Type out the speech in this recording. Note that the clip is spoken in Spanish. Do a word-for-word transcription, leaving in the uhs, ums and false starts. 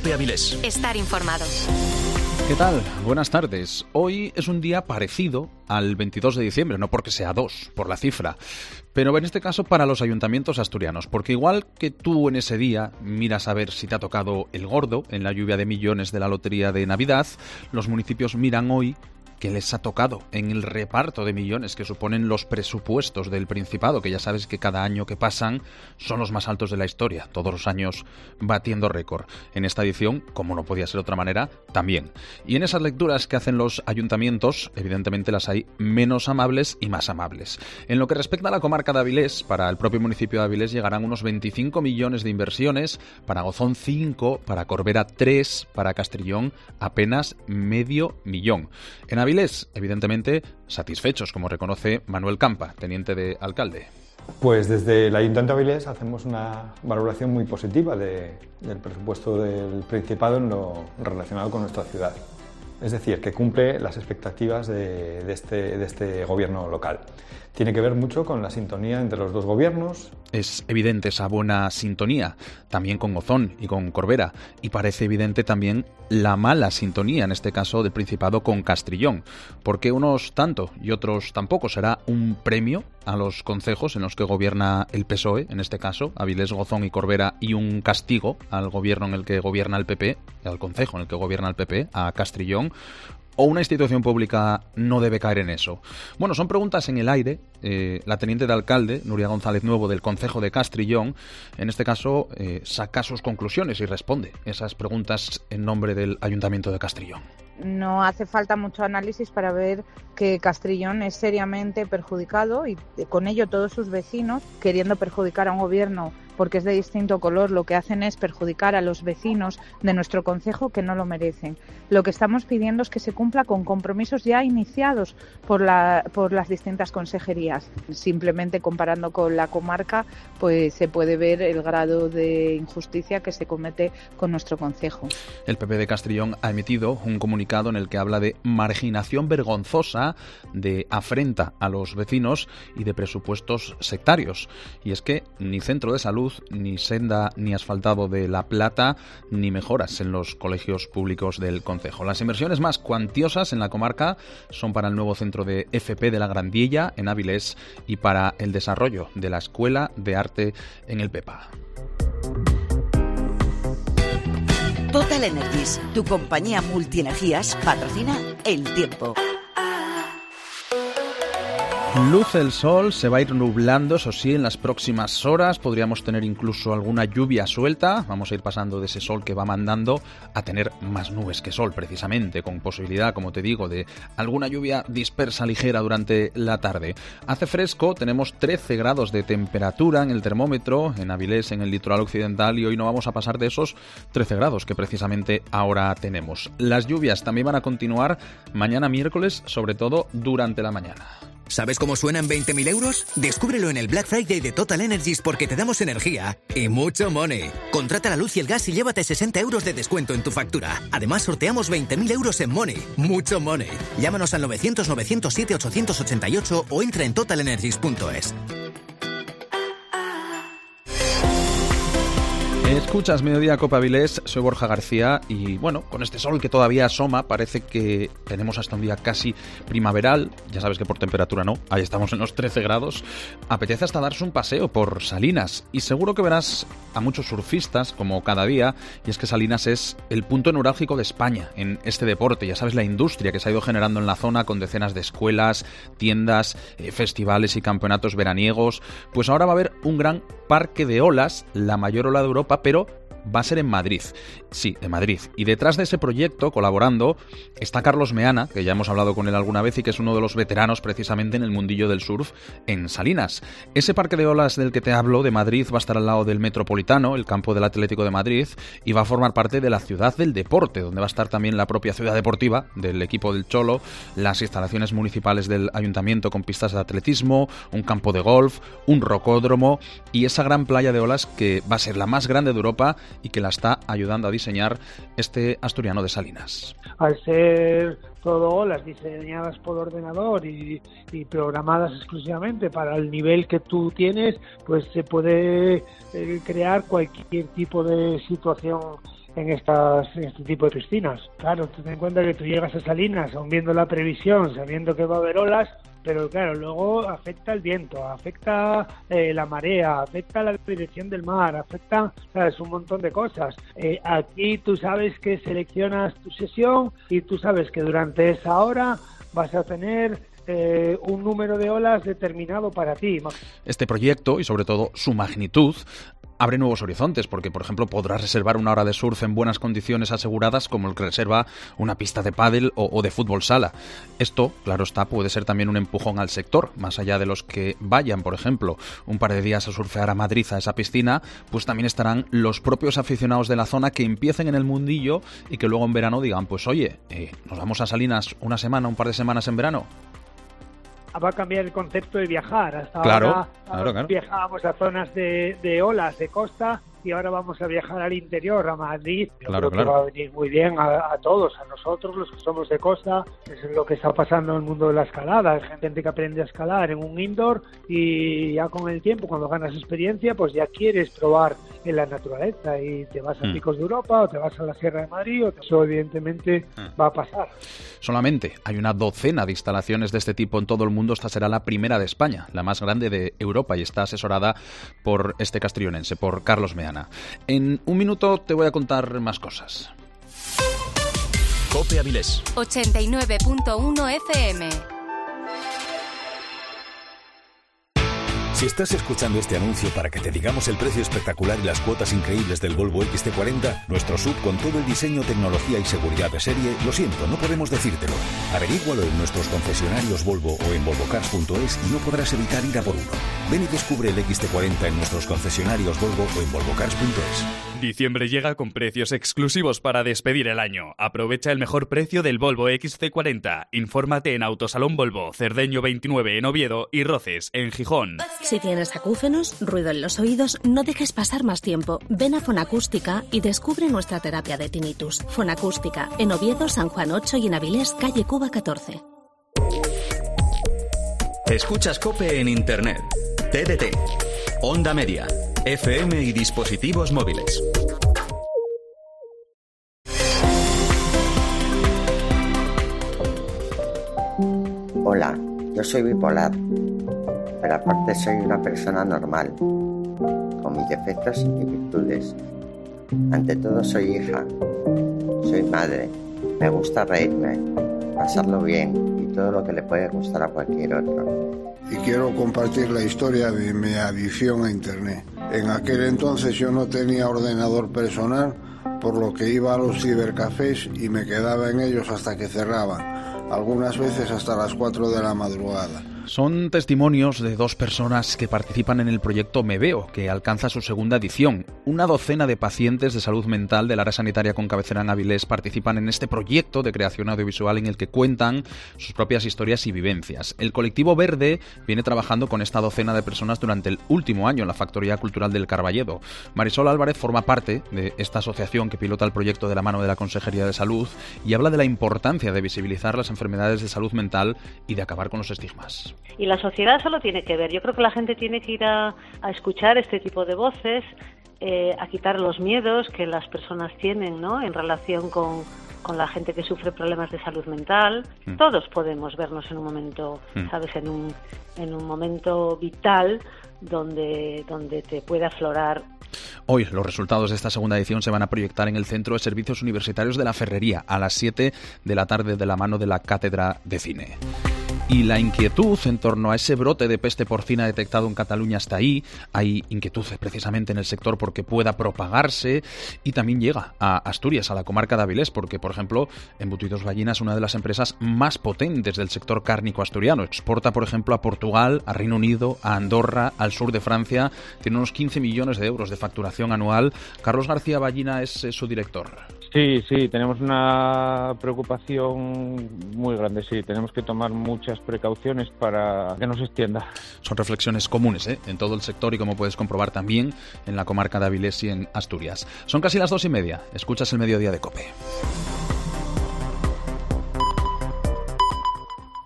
COPE Avilés. Estar informado. ¿Qué tal? Buenas tardes. Hoy es un día parecido al veintidós de diciembre, no porque sea dos, por la cifra, pero en este caso para los ayuntamientos asturianos, porque igual que tú en ese día miras a ver si te ha tocado el gordo en la lluvia de millones de la lotería de Navidad, los municipios miran hoy que les ha tocado en el reparto de millones que suponen los presupuestos del Principado, que ya sabes que cada año que pasan son los más altos de la historia, todos los años batiendo récord. En esta edición, como no podía ser de otra manera, también. Y en esas lecturas que hacen los ayuntamientos, evidentemente las hay menos amables y más amables. En lo que respecta a la comarca de Avilés, para el propio municipio de Avilés llegarán unos veinticinco millones de inversiones, para Gozón cinco, para Corbera tres, para Castrillón apenas medio millón. En Avilés, evidentemente, satisfechos, como reconoce Manuel Campa, teniente de alcalde. Pues desde el Ayuntamiento de Avilés hacemos una valoración muy positiva de, del presupuesto del Principado en lo relacionado con nuestra ciudad. Es decir, que cumple las expectativas de, de, este, de este gobierno local. Tiene que ver mucho con la sintonía entre los dos gobiernos. Es evidente esa buena sintonía, también con Gozón y con Corbera, y parece evidente también la mala sintonía, en este caso del Principado con Castrillón, porque unos tanto y otros tampoco. Será un premio a los concejos en los que gobierna el P S O E, en este caso, Avilés, Gozón y Corbera, y un castigo al gobierno en el que gobierna el P P, al concejo en el que gobierna el P P, a Castrillón. ¿O una institución pública no debe caer en eso? Bueno, son preguntas en el aire. Eh, la teniente de alcalde, Nuria González Nuevo, del concejo de Castrillón, en este caso, eh, saca sus conclusiones y responde esas preguntas en nombre del Ayuntamiento de Castrillón. No hace falta mucho análisis para ver que Castrillón es seriamente perjudicado y con ello todos sus vecinos, queriendo perjudicar a un gobierno porque es de distinto color, lo que hacen es perjudicar a los vecinos de nuestro concejo que no lo merecen. Lo que estamos pidiendo es que se cumpla con compromisos ya iniciados por, la, por las distintas consejerías. Simplemente comparando con la comarca, pues se puede ver el grado de injusticia que se comete con nuestro concejo. El P P de Castrillón ha emitido un comunicado en el que habla de marginación vergonzosa, de afrenta a los vecinos y de presupuestos sectarios. Y es que ni centro de salud, ni senda ni asfaltado de La Plata, ni mejoras en los colegios públicos del concejo. Las inversiones más cuantiosas en la comarca son para el nuevo centro de F P de la Grandilla, en Avilés, y para el desarrollo de la Escuela de Arte en el Pepa. Total Energies, tu compañía multienergías, patrocina El Tiempo. Luce el sol, se va a ir nublando, eso sí, en las próximas horas. Podríamos tener incluso alguna lluvia suelta. Vamos a ir pasando de ese sol que va mandando a tener más nubes que sol, precisamente, con posibilidad, como te digo, de alguna lluvia dispersa ligera durante la tarde. Hace fresco, tenemos trece grados de temperatura en el termómetro, en Avilés, en el litoral occidental, y hoy no vamos a pasar de esos trece grados que precisamente ahora tenemos. Las lluvias también van a continuar mañana miércoles, sobre todo durante la mañana. ¿Sabes cómo suenan veinte mil euros? Descúbrelo en el Black Friday de Total Energies porque te damos energía y mucho money. Contrata la luz y el gas y llévate sesenta euros de descuento en tu factura. Además, sorteamos veinte mil euros en money. Mucho money. Llámanos al novecientos novecientos siete ochocientos ochenta y ocho o entra en total energies punto es. Escuchas Mediodía Cope Avilés, soy Borja García y bueno, con este sol que todavía asoma, parece que tenemos hasta un día casi primaveral. Ya sabes que por temperatura no, ahí estamos en los trece grados. Apetece hasta darse un paseo por Salinas y seguro que verás a muchos surfistas como cada día, y es que Salinas es el punto neurálgico de España en este deporte. Ya sabes la industria que se ha ido generando en la zona con decenas de escuelas, tiendas, eh, festivales y campeonatos veraniegos. Pues ahora va a haber un gran parque de olas, la mayor ola de Europa, pero va a ser en Madrid. Sí, en Madrid. Y detrás de ese proyecto, colaborando, está Carlos Meana, que ya hemos hablado con él alguna vez y que es uno de los veteranos precisamente en el mundillo del surf en Salinas. Ese parque de olas del que te hablo, de Madrid, va a estar al lado del Metropolitano, el campo del Atlético de Madrid, y va a formar parte de la ciudad del deporte, donde va a estar también la propia ciudad deportiva del equipo del Cholo, las instalaciones municipales del ayuntamiento con pistas de atletismo, un campo de golf, un rocódromo y esa gran playa de olas que va a ser la más grande de Europa y que la está ayudando a diseñar este asturiano de Salinas. Al ser todo olas diseñadas por ordenador y, y programadas exclusivamente para el nivel que tú tienes, pues se puede eh, crear cualquier tipo de situación en, estas, en este tipo de piscinas. Claro, tú ten en cuenta que tú llegas a Salinas aún viendo la previsión, sabiendo que va a haber olas, pero claro, luego afecta el viento, afecta eh, la marea, afecta la dirección del mar, afecta, ¿sabes?, un montón de cosas. Eh, aquí tú sabes que seleccionas tu sesión y tú sabes que durante esa hora vas a tener eh, un número de olas determinado para ti. Este proyecto, y sobre todo su magnitud, abre nuevos horizontes, porque, por ejemplo, podrás reservar una hora de surf en buenas condiciones aseguradas como el que reserva una pista de pádel o, o de fútbol sala. Esto, claro está, puede ser también un empujón al sector. Más allá de los que vayan, por ejemplo, un par de días a surfear a Madrid, a esa piscina, pues también estarán los propios aficionados de la zona que empiecen en el mundillo y que luego en verano digan, pues oye, eh, nos vamos a Salinas una semana, un par de semanas en verano. Va a cambiar el concepto de viajar. Hasta claro, ahora claro, claro. viajábamos a zonas de, de olas, de costa, y ahora vamos a viajar al interior, a Madrid. Yo claro, creo claro. que va a venir muy bien a, a todos, a nosotros, los que somos de costa. Eso es lo que está pasando en el mundo de la escalada. Hay gente que aprende a escalar en un indoor y ya con el tiempo, cuando ganas experiencia, pues ya quieres probar en la naturaleza y te vas a mm. Picos de Europa o te vas a la Sierra de Madrid, o eso evidentemente mm. va a pasar. Solamente hay una docena de instalaciones de este tipo en todo el mundo. Esta será la primera de España, la más grande de Europa, y está asesorada por este castrillonense, por Carlos Meana. En un minuto te voy a contar más cosas. COPE Avilés ochenta y nueve punto uno F M. Si estás escuchando este anuncio para que te digamos el precio espectacular y las cuotas increíbles del Volvo equis ce cuarenta, nuestro sub con todo el diseño, tecnología y seguridad de serie, lo siento, no podemos decírtelo. Averígualo en nuestros concesionarios Volvo o en volvocars punto es y no podrás evitar ir a por uno. Ven y descubre el equis ce cuarenta en nuestros concesionarios Volvo o en volvocars punto es. Diciembre llega con precios exclusivos para despedir el año. Aprovecha el mejor precio del Volvo equis ce cuarenta. Infórmate en Autosalón Volvo, Cerdeño veintinueve en Oviedo y Roces en Gijón. Si tienes acúfenos, ruido en los oídos, no dejes pasar más tiempo. Ven a Fonacústica y descubre nuestra terapia de tinnitus. Fonacústica, en Oviedo, San Juan ocho y en Avilés, calle Cuba catorce. Escuchas COPE en Internet, T D T, Onda Media, F M y dispositivos móviles. Hola, yo soy bipolar, pero aparte soy una persona normal, con mis defectos y virtudes. Ante todo soy hija, soy madre, me gusta reírme, pasarlo bien y todo lo que le puede gustar a cualquier otro. Y quiero compartir la historia de mi adicción a Internet. En aquel entonces yo no tenía ordenador personal, por lo que iba a los cibercafés y me quedaba en ellos hasta que cerraban, algunas veces hasta las cuatro de la madrugada. Son testimonios de dos personas que participan en el proyecto Me Veo, que alcanza su segunda edición. Una docena de pacientes de salud mental del área sanitaria con cabecera en Avilés participan en este proyecto de creación audiovisual en el que cuentan sus propias historias y vivencias. El colectivo Verde viene trabajando con esta docena de personas durante el último año en la Factoría Cultural del Carballedo. Marisol Álvarez forma parte de esta asociación que pilota el proyecto de la mano de la Consejería de Salud y habla de la importancia de visibilizar las enfermedades de salud mental y de acabar con los estigmas. Y la sociedad solo tiene que ver. Yo creo que la gente tiene que ir a, a escuchar este tipo de voces, eh, a quitar los miedos que las personas tienen, ¿no?, en relación con, con la gente que sufre problemas de salud mental. Mm. Todos podemos vernos en un momento, mm. ¿sabes?, en un, en un momento vital donde, donde te puede aflorar. Hoy los resultados de esta segunda edición se van a proyectar en el Centro de Servicios Universitarios de la Ferrería a las siete de la tarde de la mano de la Cátedra de Cine. Y la inquietud en torno a ese brote de peste porcina detectado en Cataluña está ahí. Hay inquietud precisamente en el sector porque pueda propagarse y también llega a Asturias, a la comarca de Avilés, porque, por ejemplo, Embutidos Gallina es una de las empresas más potentes del sector cárnico asturiano. Exporta, por ejemplo, a Portugal, a Reino Unido, a Andorra, al sur de Francia. Tiene unos quince millones de euros de facturación anual. Carlos García Ballina es eh, su director. Sí, sí, tenemos una preocupación muy grande, sí. Tenemos que tomar muchas precauciones para que no se extienda. Son reflexiones comunes ¿eh? en todo el sector y, como puedes comprobar, también en la comarca de Avilés y en Asturias. Son casi las dos y media. Escuchas el mediodía de COPE.